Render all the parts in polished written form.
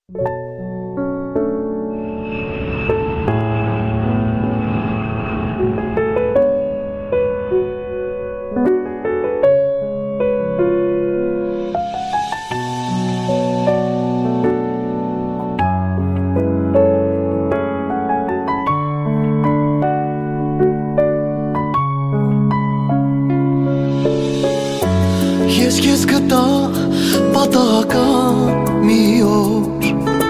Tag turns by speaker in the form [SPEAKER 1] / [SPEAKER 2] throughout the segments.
[SPEAKER 1] Ես քեզ գտա պատահական մի օր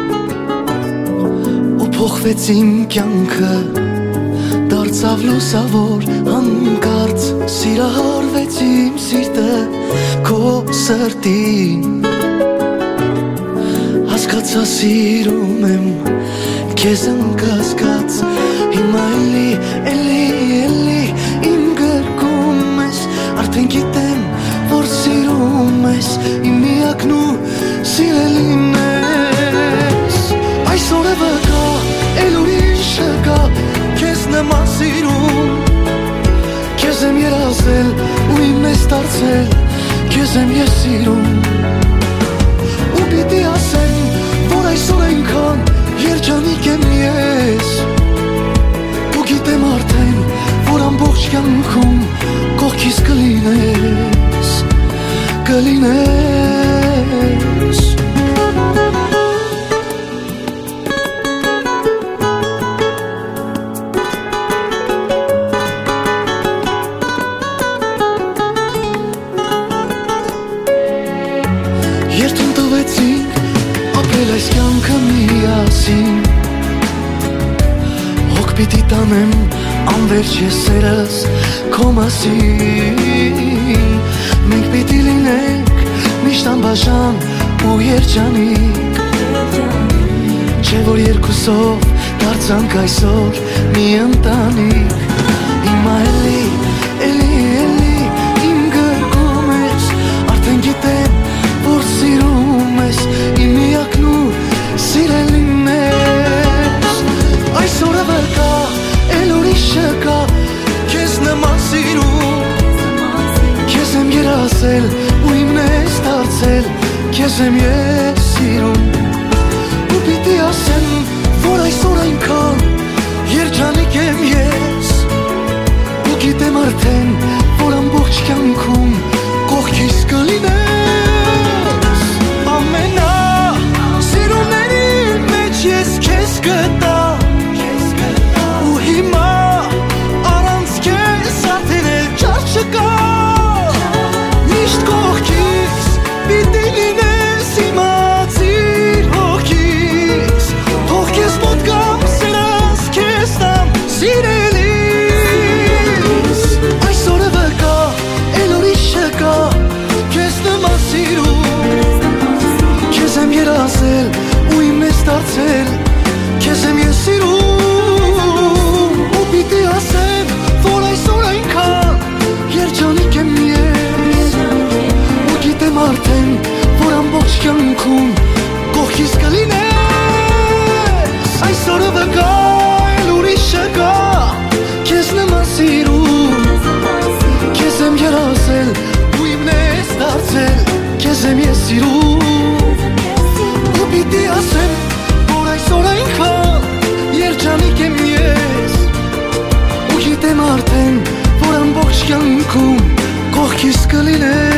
[SPEAKER 1] ու փոխվեց իմ կյանքը դարձավ լուսավոր հանկարծ սիրահարվեց իմ սիրտը քո սրտին հասկացա սիրում եմ քեզ ընկասկած հիմա էլի իմ գրկում ես արդեն գիտեմ որ սիրում ես իմ միակն ու սիրելին ես այսօր է վկա էլ ուրիշը կա քեզ նման սիրում քեզ եմ երազել ու իմն ես դարձել քեզ եմ ես սիրում ու պիտի ասեմ որ այսօր այնքան երջանիկ եմ ես ու գիտեմ արդեն որ ամբողջ կյանքում կողքիս կլինես Երթուն տվեցինք ապրել այս կյանքը միասին Հոգ պիտի տանեմ անվերջ ես սերս քո մասին Մենք պիտի լինենք միշտ անբաժան ու երջանիկ Չէ որ երկուսով դարձանք այսօր մի ընտանիք Հիմա էլի իմ գրկում ես արդեն գիտեմ որ սիրում ես իմ միակն ու սիրելին ես Այսօր է վկա էլ ուրիշը կա քեզ նման սիրում Քեզ եմ երազել ու իմն ես դարձել Քեզ եմ ես սիրում ու պիտի ասեմ որ այսօր այնքան երջանիկ եմ ես ու գիտեմ արդեն որ ամբողջ կյանքում կողքիս կլինես ամենասիրունների մեջ ես քեզ գտա ու հիմա առանց քեզ արդեն էլ չար չկա Միշտ կողքիս պիտի լինես իմացիր հոգիս Թող քեզ մոտ գամ սերս քեզ տամ սիրելիս Այսօր է վկա էլ ուրիշը կա քեզ նման սիրում Քեզ եմ երազել ու իմն ես դարձել Քեզ եմ ես սիրում ու պիտի ասեմ որ այսօր այնքան երջանիկ եմ ես ու գիտեմ արդեն որ ամբողջ կյանքում կողքիս կլինես Այսօր է վկա էլ ուրիշը կա քեզ նման սիրում Քեզ եմ երազել ու իմն ես դարձել Քեզ եմ ես սիրում ու պիտի ասեմ որ այսօր այնքան երջանիկ եմ ես ու գիտեմ արդեն որ ամբողջ կյանքում կողքիս կլինես